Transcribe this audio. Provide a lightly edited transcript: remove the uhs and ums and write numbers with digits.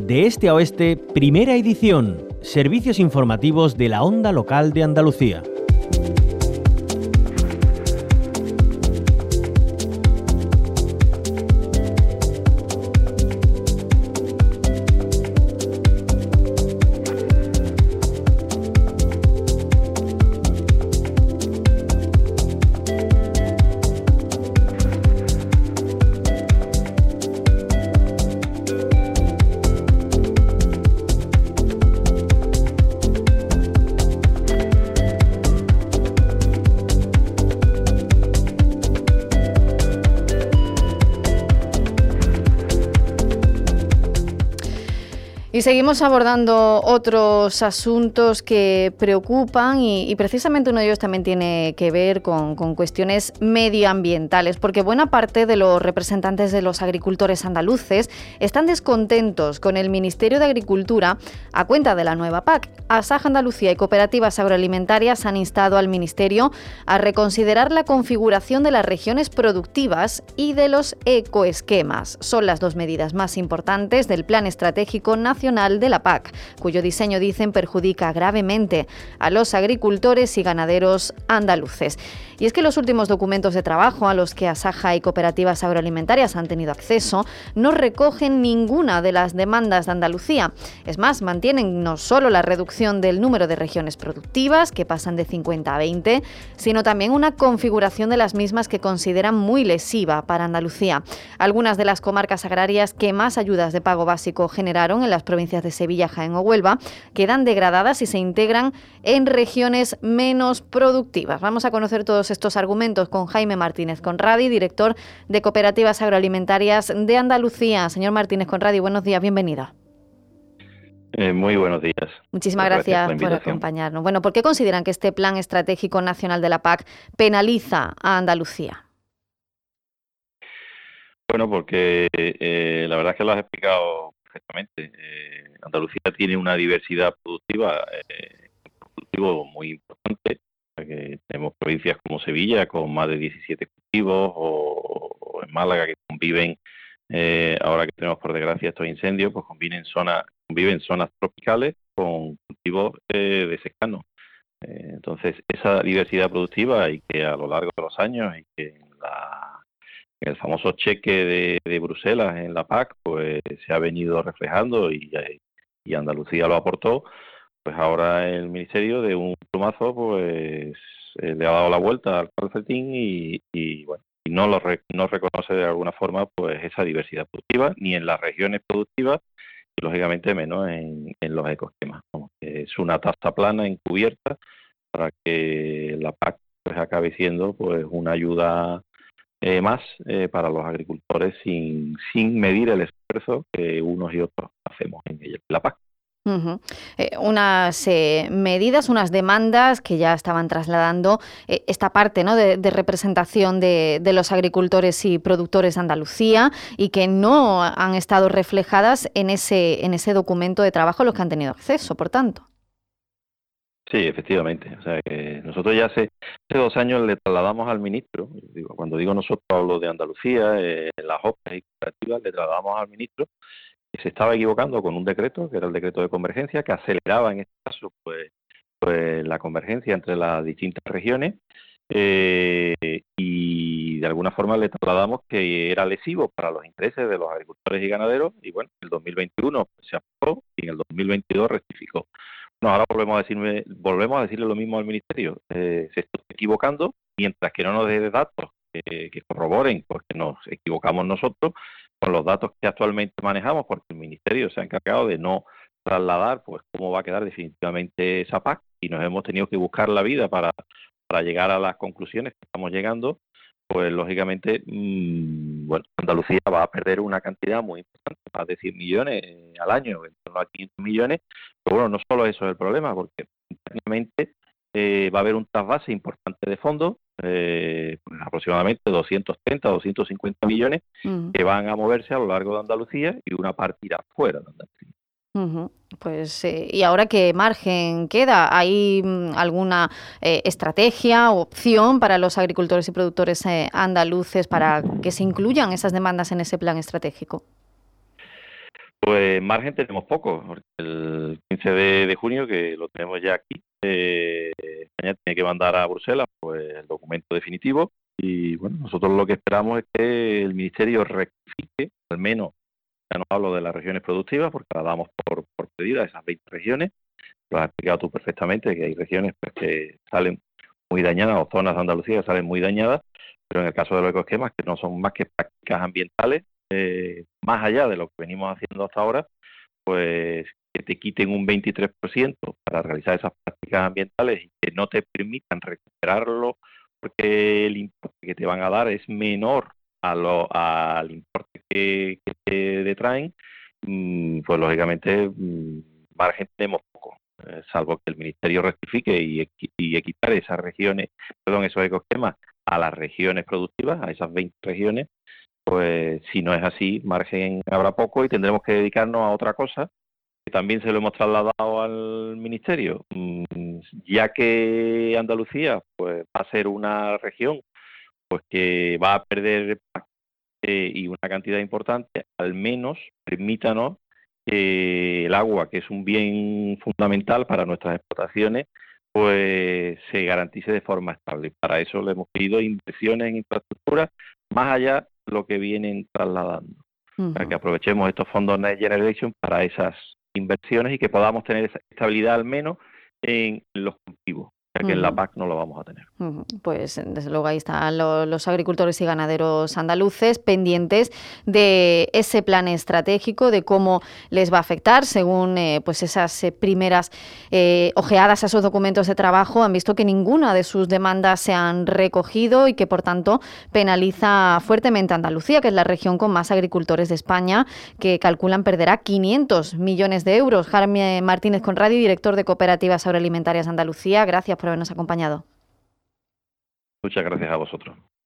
De este a oeste, primera edición. Servicios informativos de la Onda Local de Andalucía. Y seguimos abordando otros asuntos que preocupan y precisamente uno de ellos también tiene que ver con cuestiones medioambientales, porque buena parte de los representantes de los agricultores andaluces están descontentos con el Ministerio de Agricultura a cuenta de la nueva PAC. Asaja Andalucía y cooperativas agroalimentarias han instado al Ministerio a reconsiderar la configuración de las regiones productivas y de los ecoesquemas. Son las dos medidas más importantes del Plan Estratégico Nacional de la PAC, cuyo diseño, dicen, perjudica gravemente a los agricultores y ganaderos andaluces. Y es que los últimos documentos de trabajo a los que Asaja y cooperativas agroalimentarias han tenido acceso no recogen ninguna de las demandas de Andalucía. Es más, mantienen no solo la reducción del número de regiones productivas, que pasan de 50 a 20, sino también una configuración de las mismas que consideran muy lesiva para Andalucía. Algunas de las comarcas agrarias que más ayudas de pago básico generaron en las provincias de Sevilla, Jaén o Huelva quedan degradadas y se integran en regiones menos productivas. Vamos a conocer todos estos argumentos con Jaime Martínez Conradi, director de Cooperativas Agroalimentarias de Andalucía. Señor Martínez Conradi, buenos días, bienvenido. Muy buenos días. Muchísimas gracias por acompañarnos. Bueno, ¿por qué consideran que este Plan Estratégico Nacional de la PAC penaliza a Andalucía? Bueno, porque la verdad es que lo has explicado perfectamente. Andalucía tiene una diversidad productiva muy importante. Que tenemos provincias como Sevilla con más de 17 cultivos o en Málaga que conviven, ahora que tenemos por desgracia estos incendios, pues conviven zonas tropicales con cultivos de secano. Entonces esa diversidad productiva y que a lo largo de los años y que en el famoso cheque de Bruselas en la PAC pues se ha venido reflejando y Andalucía lo aportó. Pues ahora el Ministerio de un plumazo pues le ha dado la vuelta al calcetín y bueno, y no reconoce de alguna forma pues esa diversidad productiva ni en las regiones productivas y lógicamente menos en los ecosistemas. Es una tasa plana encubierta para que la PAC pues acabe siendo pues una ayuda más para los agricultores sin medir el esfuerzo que unos y otros hacemos en la PAC. Uh-huh. Unas medidas, unas demandas que ya estaban trasladando esta parte, ¿no?, de representación de los agricultores y productores de Andalucía y que no han estado reflejadas en ese documento de trabajo a los que han tenido acceso, por tanto. Sí, efectivamente. O sea, que nosotros ya hace 2 años le trasladamos al ministro, cuando digo nosotros hablo de Andalucía, las OPE y cooperativas, le trasladamos al ministro que se estaba equivocando con un decreto, que era el decreto de convergencia, que aceleraba en este caso pues la convergencia entre las distintas regiones y de alguna forma le trasladamos que era lesivo para los intereses de los agricultores y ganaderos y bueno, en el 2021 se aprobó y en el 2022 rectificó. No, ahora volvemos a decirle lo mismo al Ministerio. Se está equivocando, mientras que no nos dé datos que corroboren, porque nos equivocamos nosotros con los datos que actualmente manejamos, porque el Ministerio se ha encargado de no trasladar pues cómo va a quedar definitivamente esa PAC y nos hemos tenido que buscar la vida para llegar a las conclusiones que estamos llegando. Pues lógicamente, bueno, Andalucía va a perder una cantidad muy importante, más de 100 millones al año, en torno a 500 millones. Pero bueno, no solo eso es el problema, porque internamente va a haber un trasvase importante de fondos, pues aproximadamente 230, 250 millones, que van a moverse a lo largo de Andalucía y una parte irá fuera de Andalucía. Uh-huh. Pues, ¿y ahora qué margen queda? ¿Hay alguna estrategia o opción para los agricultores y productores andaluces para que se incluyan esas demandas en ese plan estratégico? Pues margen tenemos poco, porque el 15 de junio, que lo tenemos ya aquí, España tiene que mandar a Bruselas pues el documento definitivo y bueno, nosotros lo que esperamos es que el Ministerio rectifique, al menos, ya no hablo de las regiones productivas, porque las damos por pedida, esas 20 regiones, lo has explicado tú perfectamente, que hay regiones pues, que salen muy dañadas o zonas de Andalucía que salen muy dañadas, pero en el caso de los ecoesquemas, que no son más que prácticas ambientales, más allá de lo que venimos haciendo hasta ahora, pues que te quiten un 23% para realizar esas prácticas ambientales y que no te permitan recuperarlo porque el importe que te van a dar es menor al importe que te detraen, pues lógicamente margen tenemos poco, salvo que el Ministerio rectifique y equitar esas regiones, esos ecosistemas a las regiones productivas, a esas 20 regiones, pues si no es así, margen habrá poco y tendremos que dedicarnos a otra cosa, que también se lo hemos trasladado al Ministerio, ya que Andalucía pues va a ser una región pues que va a perder y una cantidad importante, al menos permítanos que el agua, que es un bien fundamental para nuestras explotaciones, pues se garantice de forma estable. Para eso le hemos pedido inversiones en infraestructura, más allá de lo que vienen trasladando. Para que aprovechemos estos fondos Next Generation para esas inversiones y que podamos tener esa estabilidad al menos en los cultivos, ya que en la PAC no lo vamos a tener. Pues desde luego ahí están los agricultores y ganaderos andaluces pendientes de ese plan estratégico, de cómo les va a afectar según pues esas primeras ojeadas a esos documentos de trabajo. Han visto que ninguna de sus demandas se han recogido y que por tanto penaliza fuertemente a Andalucía, que es la región con más agricultores de España, que calculan perderá 500 millones de euros. Jaime Martínez Conradi, director de Cooperativas Agroalimentarias Andalucía, gracias por habernos acompañado. Muchas gracias a vosotros.